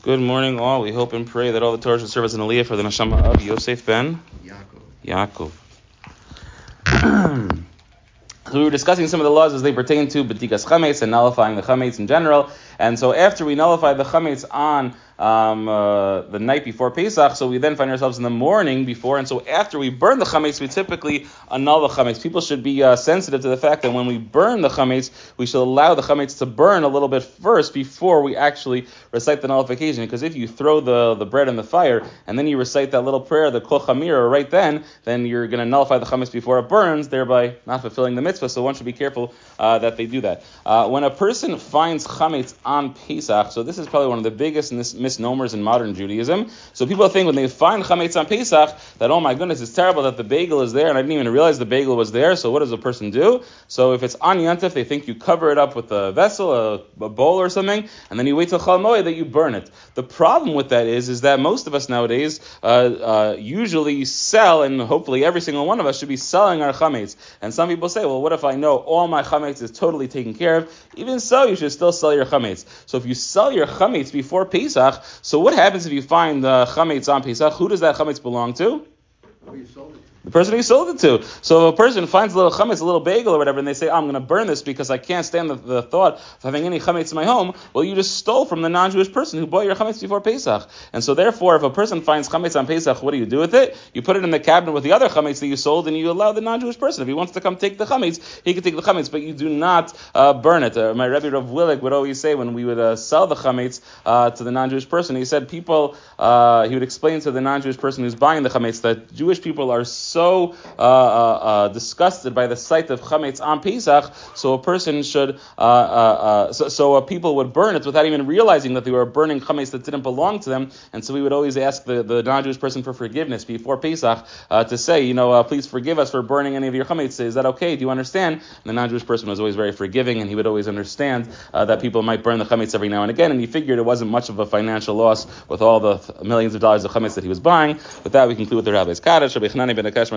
Good morning, all. We hope and pray that all the Torah should serve as an aliyah for the neshama of Yosef ben Yaakov. So we were discussing some of the laws as they pertain to b'tikas chametz and nullifying the chametz in general. And so after we nullify the chametz on the night before Pesach, so we then find ourselves in the morning before, and so after we burn the chametz, we typically annul the chametz. People should be sensitive to the fact that when we burn the chametz, we should allow the chametz to burn a little bit first before we actually recite the nullification. Because if you throw the bread in the fire and then you recite that little prayer, the Kol Chamira, right then you're going to nullify the chametz before it burns, thereby not fulfilling the mitzvah. So one should be careful that they do that. When a person finds chametz on Pesach, so this is probably one of the biggest misnomers in modern Judaism. So people think when they find chametz on Pesach that, oh my goodness, it's terrible that the bagel is there and I didn't even realize the bagel was there. So what does a person do? So if it's on Yontif, they think you cover it up with a vessel, a bowl or something, and then you wait till Chol Moed that you burn it. The problem with that is that most of us nowadays usually sell, and hopefully every single one of us should be selling our chametz. And some people say, well, what if I know all my chametz is totally taken care of? Even so, you should still sell your chametz. So if you sell your chametz before Pesach, so what happens if you find the chametz on Pesach? Who does that chametz belong to? You sold it. The person who sold it to. So if a person finds a little chametz, a little bagel or whatever, and they say, I'm going to burn this because I can't stand the thought of having any chametz in my home, well, you just stole from the non-Jewish person who bought your chametz before Pesach. And so therefore, if a person finds chametz on Pesach, what do you do with it? You put it in the cabinet with the other chametz that you sold, and you allow the non-Jewish person, if he wants to come take the chametz, he can take the chametz, but you do not burn it. My Rebbe Rav Willig would always say when we would sell the chametz to the non-Jewish person, he said he would explain to the non-Jewish person who's buying the chametz that Jewish people are so disgusted by the sight of chametz on Pesach, so a person should, people would burn it without even realizing that they were burning chametz that didn't belong to them. And so we would always ask the non-Jewish person for forgiveness before Pesach to say, please forgive us for burning any of your chametz. Is that okay? Do you understand? And the non-Jewish person was always very forgiving, and he would always understand that people might burn the chametz every now and again, and he figured it wasn't much of a financial loss with all the millions of dollars of chametz that he was buying. With that, we conclude with the Rabbi's Kaddish. Rabbi Chanani ben